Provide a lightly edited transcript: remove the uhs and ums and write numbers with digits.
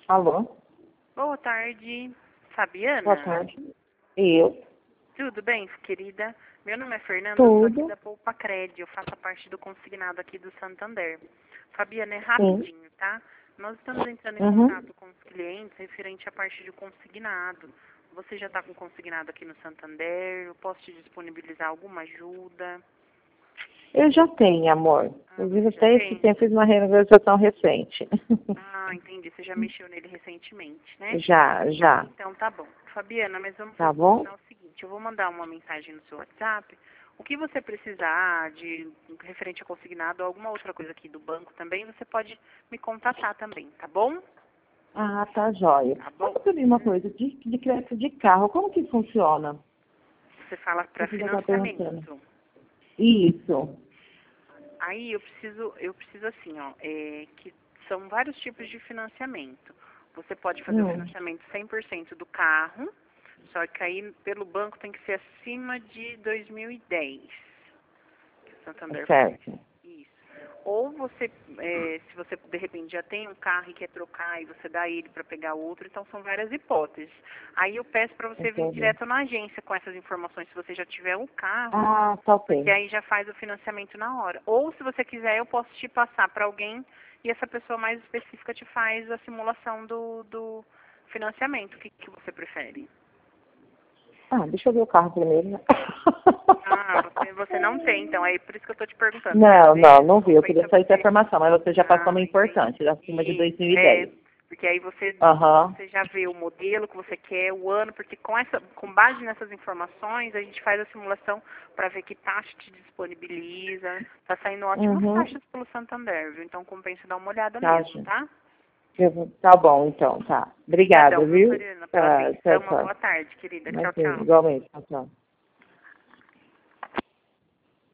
Alô? Boa tarde, Boa Fabiana. tarde. Eu? Tudo bem, querida? Meu nome é Fernanda, eu sou aqui Tudo? da Poupa Cred, eu faço parte do consignado aqui do Santander. Fabiana, é Sim. rapidinho, tá? Nós estamos entrando em Uhum. contato com os clientes referente à parte de consignado. Você já está com consignado aqui no Santander? Eu posso te disponibilizar alguma ajuda? Eu já tenho, amor. Ah, Inclusive, você já até esse tem? tempo fiz uma renegociação recente. Ah, entendi. Você já mexeu nele recentemente, né? Já. Então tá bom. Fabiana, mas vamos Tá bom? combinar o seguinte, eu vou mandar uma mensagem no seu WhatsApp. O que você precisar de referente a consignado ou alguma outra coisa aqui do banco também, você pode me contatar também, tá bom? Ah, tá jóia. Tá bom? Conta pra mim uma coisa, de crédito de carro, como que funciona? Você fala para Você já tá perguntando. financiamento. Isso. Aí eu preciso assim, ó, que são vários tipos de financiamento. Você pode fazer o Hum, financiamento 100% do carro, só que aí pelo banco tem que ser acima de 2010, que o Santander faz. certo. Isso. Ou você, se você de repente já tem um carro e quer trocar e você dá ele para pegar outro, então são várias hipóteses. Aí eu peço para você vir Entendi. direto na agência com essas informações, se você já tiver um carro, Ah, tá porque ok. aí já faz o financiamento na hora. Ou se você quiser, eu posso te passar para alguém e essa pessoa mais específica te faz a simulação do financiamento. O que você prefere? Ah, deixa eu ver o carro primeiro, né? Ah, você não tem, então. É por isso que eu estou te perguntando. Se às vezes Não vi. Eu queria compensa só essa você. informação, mas você já passou Ah, uma entendi. importante, acima de Isso, 2010. porque aí você, Aham. você já vê o modelo que você quer, o ano, porque com base nessas informações, a gente faz a simulação para ver que taxa te disponibiliza. Tá saindo ótimas Uhum. taxas pelo Santander, viu? Então compensa dar uma olhada Tá, mesmo, tá? tá bom, então, tá. Obrigada, Obrigadão, viu, viu? Farina, pela Tá, atenção. Uma tchau. boa tarde, querida. Mas Tchau, sim, tchau. igualmente, tchau.